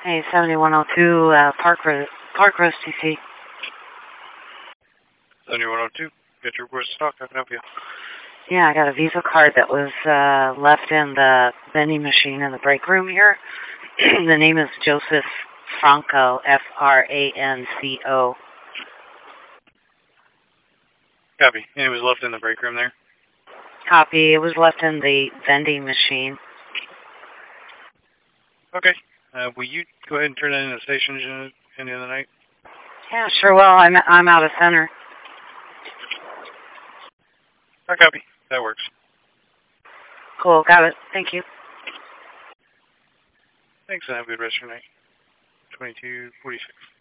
Hey, 7102 Park Rose, TC. 7102, get your request stock. I can help you. Yeah, I got a Visa card that was left in the vending machine in the break room here. The name is Joseph Franco, Franco. Copy. And it was left in the break room there? Copy. It was left in the vending machine. Okay. Will you go ahead and turn that in the station in the other night? Yeah, sure will. I'm out of center. I copy. That works. Cool. Got it. Thank you. Thanks, and have a good rest of your night. 2246.